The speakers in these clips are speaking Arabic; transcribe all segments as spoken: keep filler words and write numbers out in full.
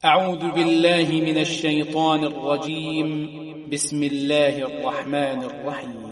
أعوذ بالله من الشيطان الرجيم. بسم الله الرحمن الرحيم.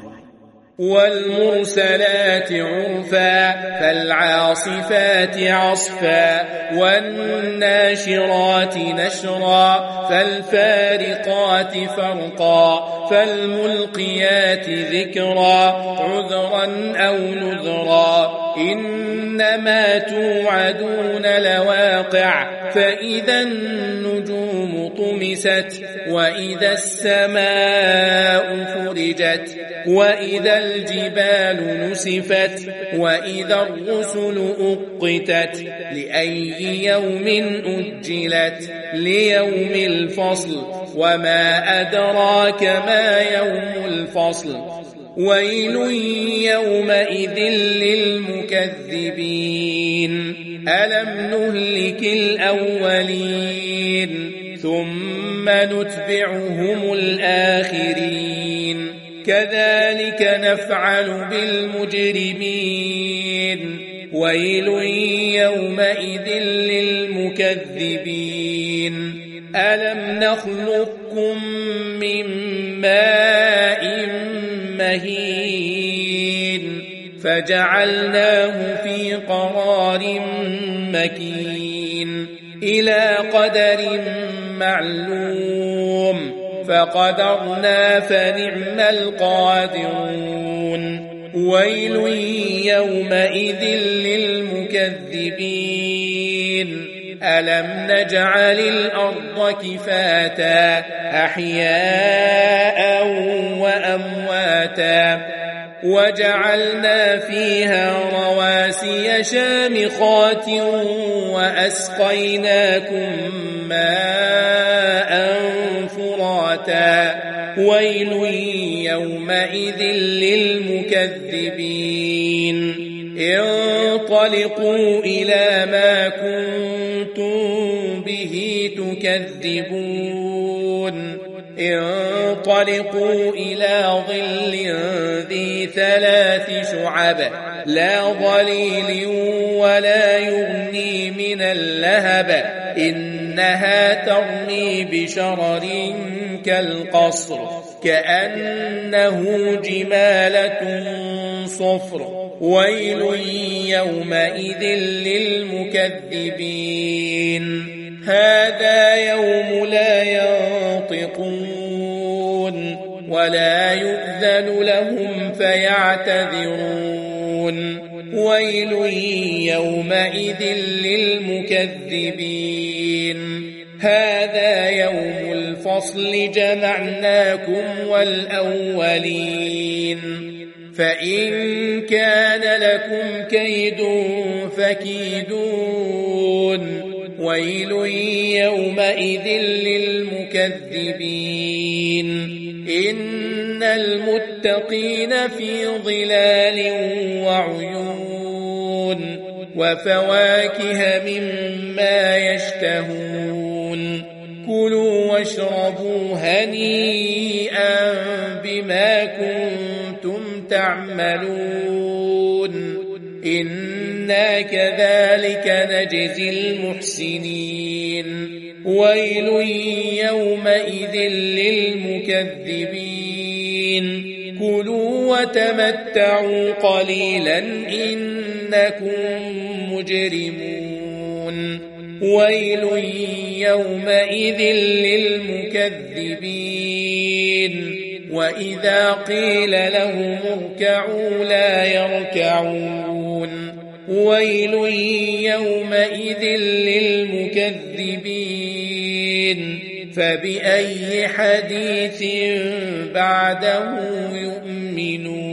والمرسلات عرفا فالعاصفات عصفا والناشرات نشرا فالفارقات فرقا فالملقيات ذكرا عذرا أو نذرا إنما توعدون لواقع فإذا النجوم طمست وإذا السماء فرجت وإذا الجبال نسفت وإذا الرسل أقتت لأي يوم أجلت ليوم الفصل وما أدراك ما يوم الفصل ويل يومئذ للمكذبين ألم نهلك الأولين ثم نتبعهم الآخرين كذلك نفعل بالمجرمين ويل يومئذ للمكذبين ألم نخلقكم من ماء مهين فجعلناه في قرار مكين إلى قدر معلوم فقدرنا فنعم القادرون ويل يومئذ للمكذبين ألم نجعل الأرض كفاتا أحياء وأمواتا وجعلنا فيها رواسي شامخات وأسقيناكم ماء فراتا ويل يومئذ للمكذبين انطلقوا إلى ما كنتم به تكذبون انطلقوا إلى ظل ذي ثلاث شعب لا ظليل ولا يغني من اللهب إنها ترمي بشرر كالقصر كأنه جمالة صفر ويل يومئذ للمكذبين هذا يوم لا ينطقون ولا يؤذن لهم فيعتذرون ويل يومئذ للمكذبين هذا يوم الفصل جمعناكم والأولين فإن كان لكم كيد فكيدون ويل يومئذ للمكذبين إن المتقين في ظلال وعيون وفواكه مما يشتهون كلوا واشربوا هنيئا بما كنتم تعملون إنا كذلك نجزي المحسنين ويل يومئذ للمكذبين كلوا وتمتعوا قليلا إنكم مجرمون ويل يومئذ للمكذبين وإذا قيل لهم اركعوا لا يركعون ويل يومئذ للمكذبين فبأي حديث بعده يؤمنون